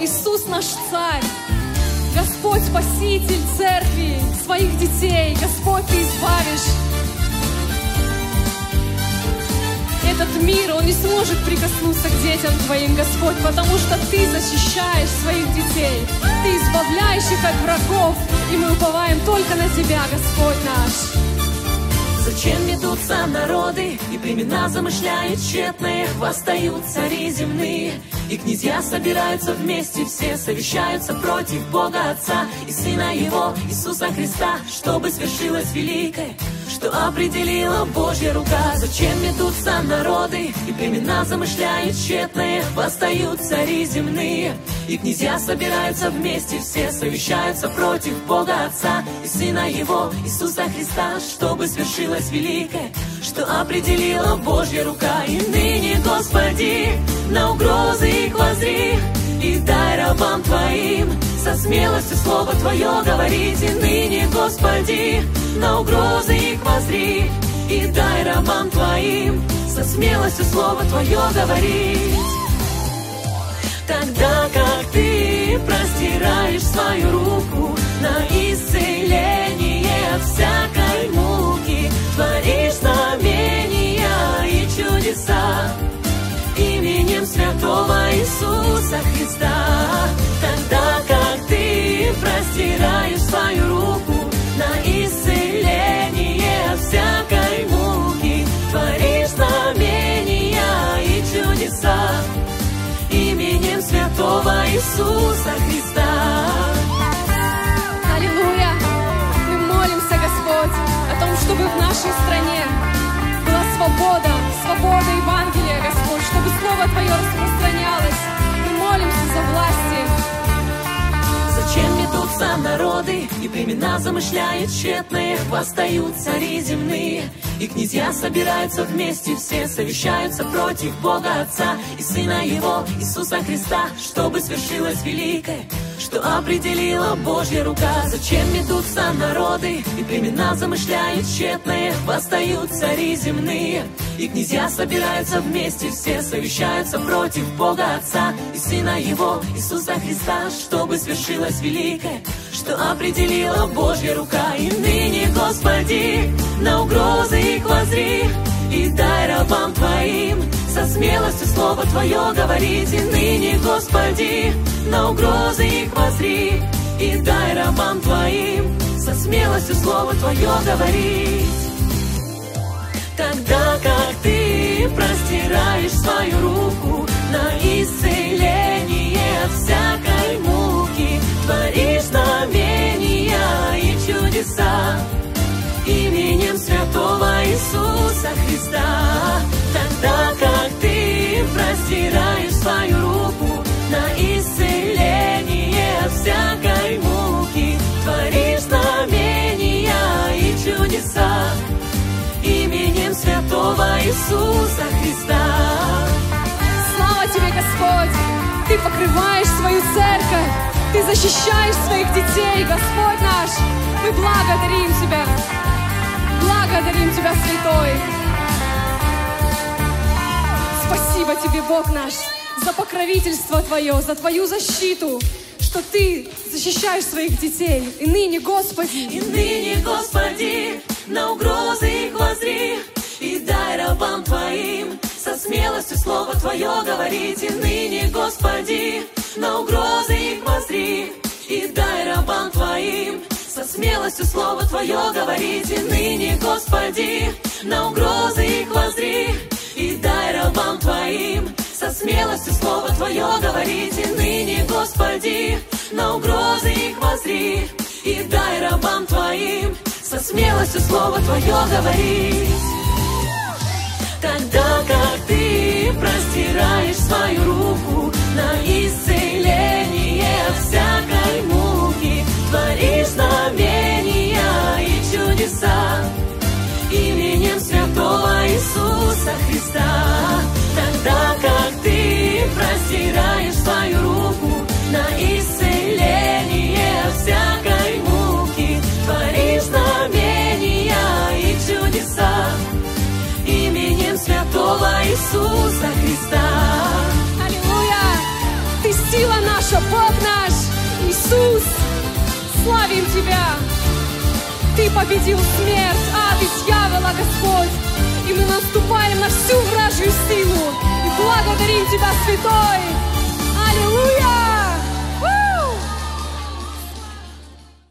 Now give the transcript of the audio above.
Иисус наш Царь, Господь Спаситель церкви, своих детей. Господь, Ты избавишь этот мир, он не сможет прикоснуться к детям Твоим, Господь, потому что Ты защищаешь своих детей, Ты избавляешь их от врагов, и мы уповаем только на Тебя, Господь наш. Зачем метутся народы, и племена замышляют тщетные, восстают цари земные, и князья собираются вместе, все совещаются против Бога Отца и Сына Его, Иисуса Христа, чтобы свершилось великое, что определила Божья рука. Зачем метутся народы, и племена замышляют тщетные, восстают цари земные, и князья собираются вместе, все совещаются против Бога Отца и Сына Его, Иисуса Христа, чтобы свершилось великое, что определила Божья рука. И ныне, Господи, на угрозы их воззри, и дай рабам Твоим со смелостью Слово Твое говорить. И ныне, Господи, на угрозы их воззри, и дай рабам Твоим со смелостью Слово Твое говорить. Тогда как Ты простираешь свою руку на исцеление от всякой муки, творишь знамения и чудеса именем святого Иисуса Христа. Тогда как Ты простираешь свою руку на исцеление от всякой муки, творишь знамения и чудеса именем святого Иисуса Христа. Аллилуйя! Мы молимся, Господь, о том, чтобы в нашей стране была свобода Евангелия, Господь, чтобы Слово Твое распространялось. Мы молимся за власти. Зачем метутся народы, и племена замышляют тщетные, восстают цари земные, и князья собираются вместе, все совещаются против Бога Отца и Сына Его, Иисуса Христа, чтобы свершилось великое, что определила Божья рука. Зачем метутся народы, и племена замышляют тщетные, восстают цари земные, и князья собираются вместе, все совещаются против Бога Отца и Сына Его, Иисуса Христа, чтобы свершилось великое, что определила Божья рука. И ныне, Господи, на угрозы их воззри, и дай рабам Твоим со смелостью Слово Твое говорить. И ныне, Господи, на угрозы их воззри, и дай рабам Твоим со смелостью Слово Твое говорить. Тогда как Ты простираешь свою руку на исцеление от всякой муки, творишь знамения и чудеса именем святого Иисуса Христа. Тогда как Ты простираешь свою руку на исцеление от всякой муки, творишь знамения и чудеса именем святого Иисуса Христа. Слава Тебе, Господь! Ты покрываешь свою церковь, Ты защищаешь своих детей, Господь наш! Мы благодарим Тебя! Благодарим Тебя, Святой! Спасибо Тебе, Бог наш, за покровительство Твое, за Твою защиту, что Ты защищаешь своих детей. И ныне, Господи, на угрозы их воззри, и дай рабам Твоим со смелостью Слово Твое говорить. И ныне, Господи, на угрозы их воззри, и дай рабам Твоим со смелостью Слово Твое говорить. И ныне, Господи, на угрозы их воззри, и дай рабам Твоим со смелостью Слово Твое говорить. И ныне, Господи, на угрозы их воззри, и дай рабам Твоим со смелостью Слово Твое говорить. Тогда как Ты простираешь свою руку на исцеление от всякой муки, творишь знамения и чудеса именем святого Иисуса Христа. Тогда как Ты простираешь свою руку на исцеление от всякой муки, творишь знамения и чудеса именем святого Иисуса Христа. еще Бог наш, Иисус, славим Тебя. Ты победил смерть, ад и дьявола, Господь. И мы наступаем на всю вражью силу и благодарим Тебя, Святой.